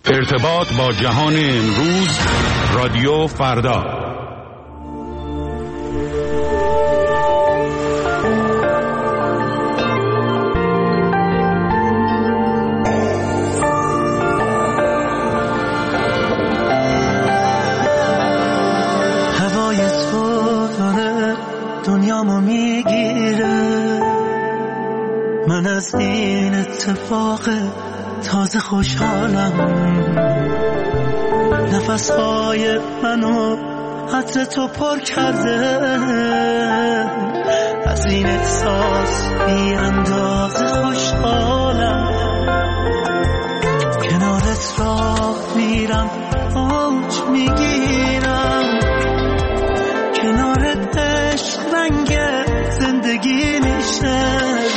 ارتباط با جهان امروز، رادیو فردا. هوای تو داره دنیامو میگیره، من از این اتفاق تازه خوشحالم. نفسهای منو عطر تو پر کرده، از این احساس بی اندازه خوشحالم. کنارت راه میرم، اوج میگیرم، کنارت عشق رنگ زندگی میشه.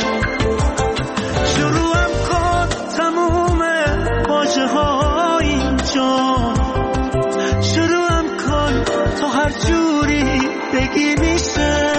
شروعم کن تموم واژه ها اینجا، شروعم کن تو هر جوری بگی میشه.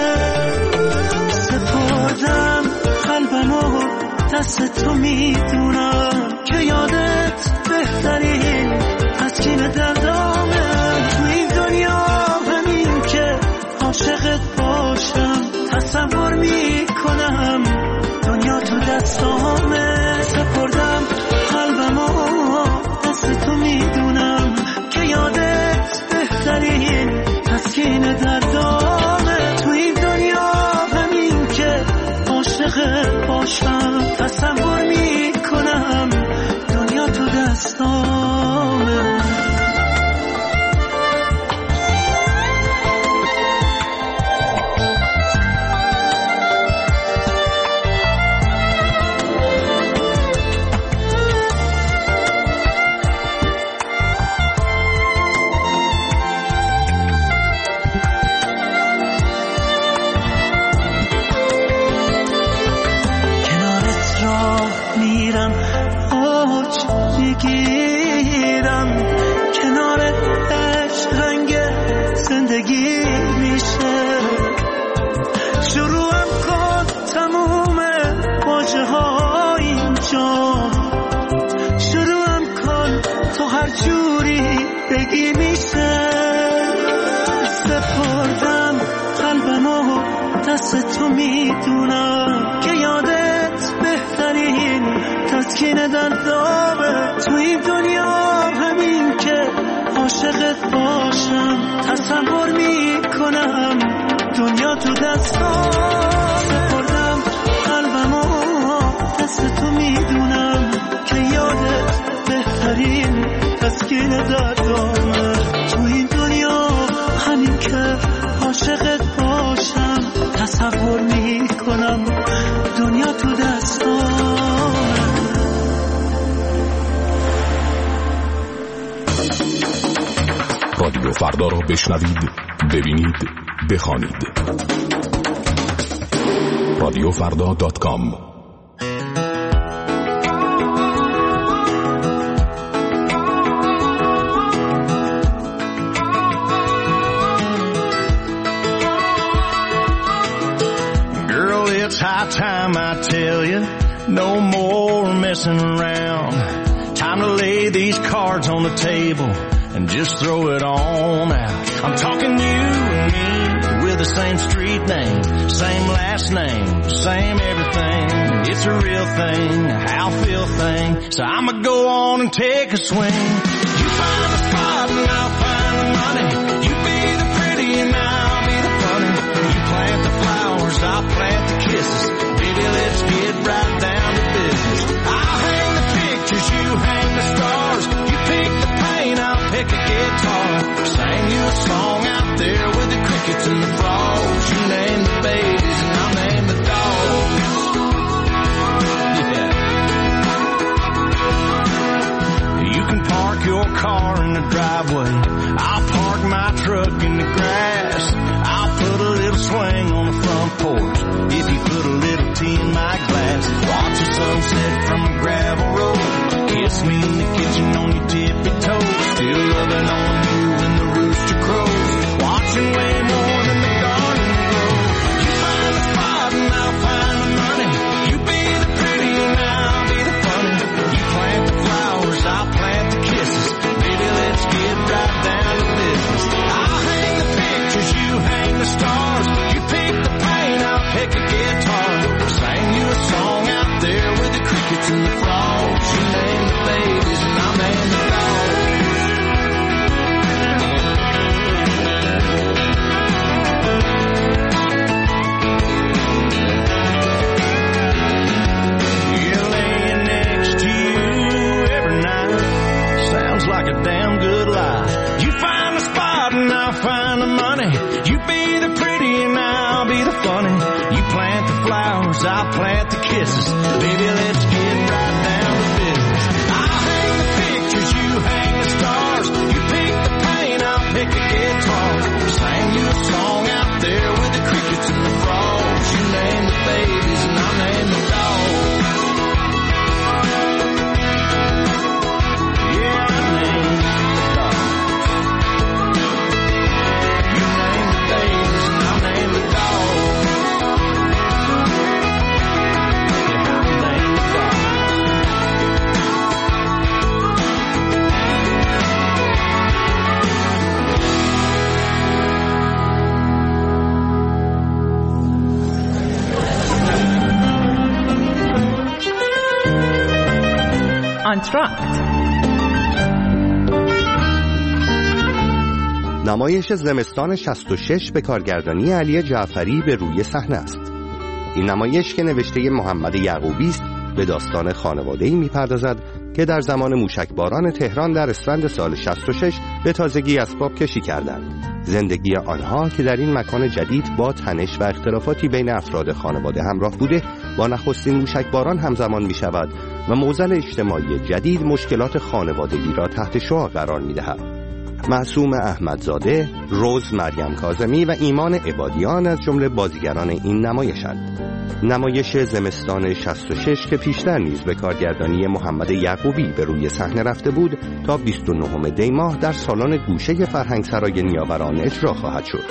سپردم قلبمو دست تو، میدونم که یادت بهترین تسکین دردامه. تو این دنیا همین که عاشقت باشم، تصور میکنم دنیا تو دستامه. سپردم قلبمو دست تو، میدونم که یادت بهترین تسکین دردامه. تو این دنیا همین که عاشقت باشم، تصور میکنم دنیا تو دستامه. دست تو، میدونم که یادت بهترین تسکین دردامه. تو این دنیا همین که عاشقت باشم، تصور میکنم دنیا تو دستام. سپردم قلبمو دست تو، میدونم که یادت بهترین تسکین دردامه. تو این دنیا همین که عاشقت باشم، تصور میکنم دنیا تو دستام. رادیو فردا را بشنوید، ببینید، بخوانید. رادیوفردا.com. High time I tell you, no more messing around. Time to lay these cards on the table and just throw it on out. I'm talking you and me with the same street name, same last name, same everything. It's a real thing, a how feel thing. So I'ma go on and take a swing. You find the spot and I'll find the money. You be the pretty and I'll be the funny. You plant the flowers, I'll plant the kisses. Baby, let's get right down to business. I'll hang the pictures, you hang the stars. You pick the paint, I'll pick a guitar. Sing you a song out there with the crickets and the frogs. You name the babies and I'll name the dogs. Yeah. You can park your car in the driveway. I'll park my truck in the grass. I'll put a little swing on the front porch if you put a little tea in my glass. Watch the sunset from a gravel road. Kiss me in the kitchen on your tippy toes. Still loving on you when the rooster crows. Watching way more than the garden grow. You find the spot and I'll find the money. You be the pretty and I'll be the funny. You plant the flowers, I'll plant the kisses. flowers, I'll plant the kisses. Baby, let's get right down to business. I'll hang the pictures, you hang the stars. You pick the paint, I'll pick the guitar. Sing you a song out there with the crickets and the frogs. You name the babies and I'll name the dogs. Yeah, I name the dogs. You name the babies and I'll name the dogs. Yeah, I'll name the dogs. آنتراکت نمایش زمستان 66 به کارگردانی علی جعفری به روی صحنه است. این نمایش که نوشته محمد یعقوبی است به داستان خانواده‌ای می‌پردازد که در زمان موشکباران تهران در اسفند سال 66 به تازگی اسباب کشی کردند. زندگی آنها که در این مکان جدید با تنش و اختلافاتی بین افراد خانواده همراه بوده، با نخستین موشکباران همزمان می‌شود و موزل اجتماعی جدید مشکلات خانوادگی را تحت شعاع قرار می‌دهد. معصوم احمدزاده، روز مریم کاظمی و ایمان عبادیان از جمله بازیگران این نمایشند. نمایش زمستان 66 که پیشتر نیز به کارگردانی محمد یعقوبی به روی صحنه رفته بود، تا 29 دی ماه در سالن گوشه فرهنگسرای نیاوران اجرا خواهد شد.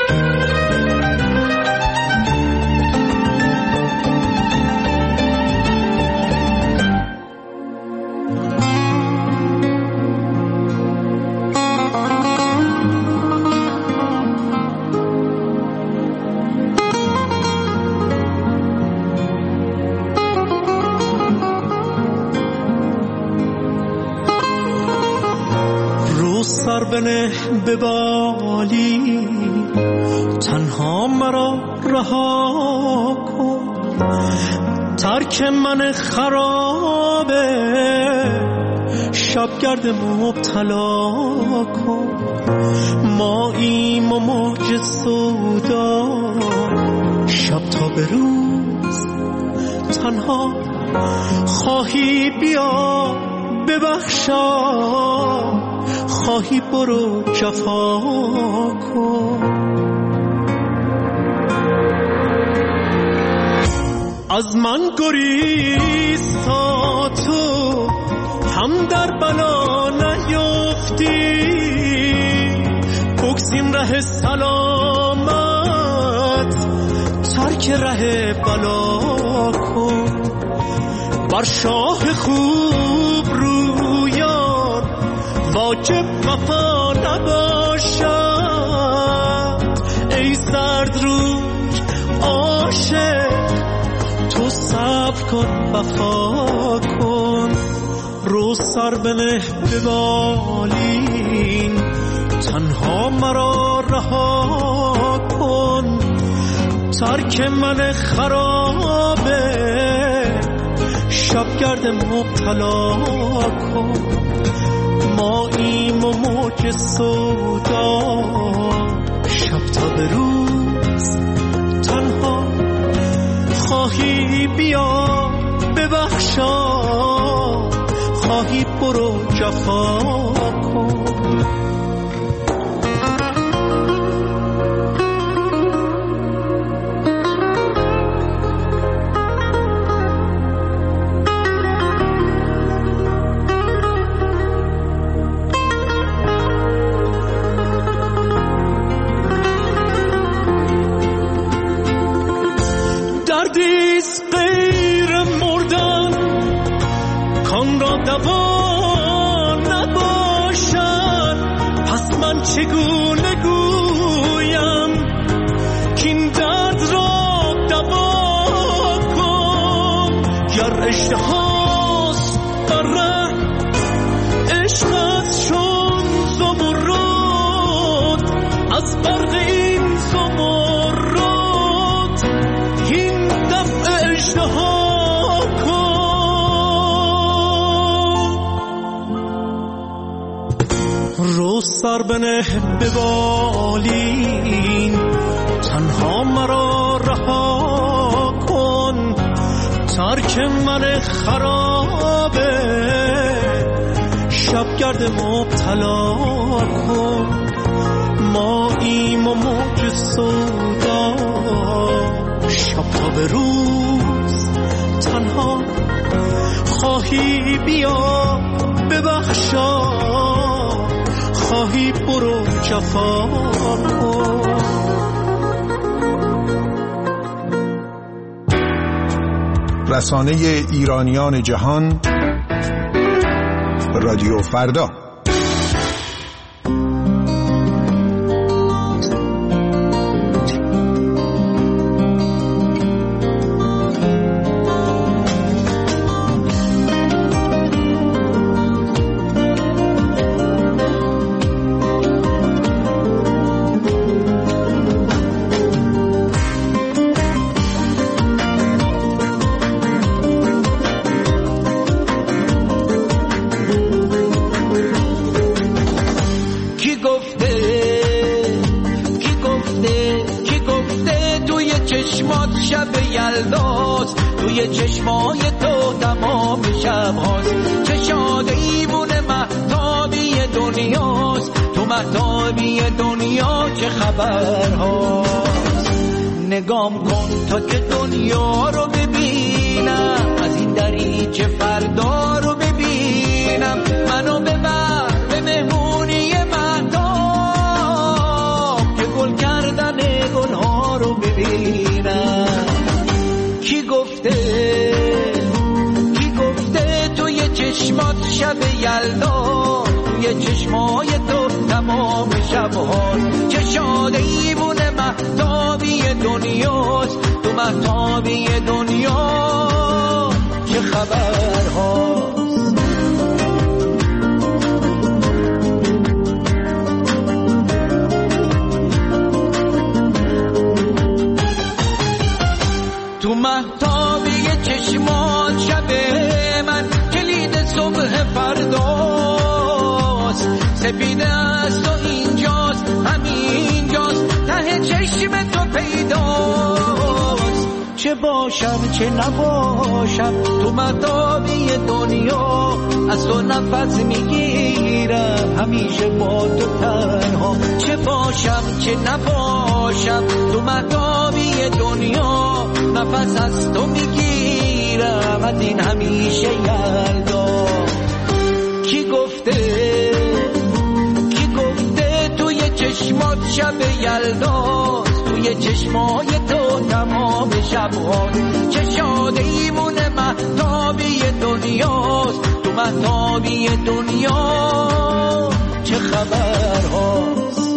سر بنه به بالی تنها مرا رها کن، ترک من خرابه شبگرد مبتلا کن. ماییم و موج سودا شب تا به روز تنها خواهی بیا ببخشا، خواهی برو جفا کن. از من گریز تا تو هم در بلا نیفتی، بگزین ره سلامت ترک ره بلا کن. بر شاه خوب رویان واجب وفا نباشد، ای سرد روز عاشق تو صبر کن وفا کن. رو سر بنه به بالین تنها مرا رها کن، ترک من خرابه شبگرد مبتلا کن. ماییم و موج سودا شب تا به روز تنها خواهی بیا ببخشا، خواهی برو جفا کن. دردیست غیر مردن کان را دوا نباشد، پس من چگونه گویم کین درد را دوا کن. گر اشتهاست بر ره عشقت چون زمرد، از برق این زمرد این دفع اشتها کن. رو سر بنه به بالین تنها مرا رها کن، ترک من خرابه شبگرد مبتلا کن ماییم و موج سودا شب تا به روز تنها خواهی بیا ببخشا خواهی برو جفا کن. رسانه ایرانیان جهان رادیو فردا. توی چشمای تو تمام شب هاست چه شاد ایمون مهتابی دنیاست تو مهتابی دنیا چه خبر هاست نگام کن تا که دنیا رو ببینم از این دریچه فردا رو ببینم منو ببر به مهمونی مهتاب که گل کردن گلها رو ببینم. کی گفته توی چشمات شب یلدا توی چشمای تو تمام شب‌هاست چه شاد ایمون مهتابی دنیاست تو مهتابی دنیا چه خبرهاست. تو مهتابی چشمات شب من کلید صبح فرداست سپیده است و اینجاست همینجاست ته چشم تو پیداست چه باشم چه نباشم تو مهتابی دنیا از تو نفس میگیرم همیشه با تو تنها چه باشم چه نباشم تو مهتابی دنیا نفس از تو میگیرم از این همیشه یلدا. کی گفته توی چشمات شب یلداست توی چشمای تو تمام شب‌هاست چه شاد ایمون مهتابی دنیاست تو مهتابی دنیا چه خبرهاست.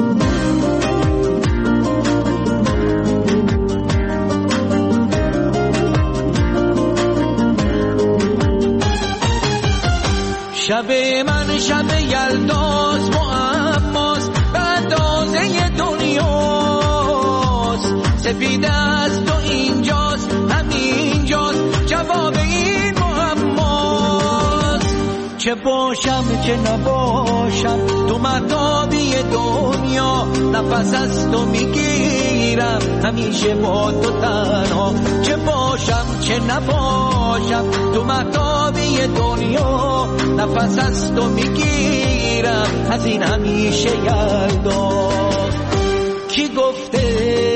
شب من شب یلداست معماست به اندازه دنیاست سپیده است و اینجاست همینجاست جواب این معماست چه باشم چه نباشم تو مهتابی دنیا نفس از تو میگیرم همیشه با تو تنها چه باشم چه نباشم تو مهتابی دنیا نفس از تو میگیرم از این همیشه یلدا. کی گفته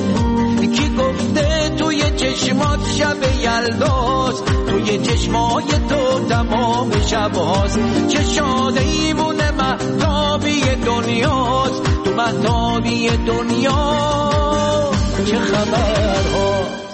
توی چشمات شب یلداست توی چشمای تو تمام شب‌هاست چه شاد ایمون مهتابی دنیاست تو مهتابی دنیا چه خبرهاست.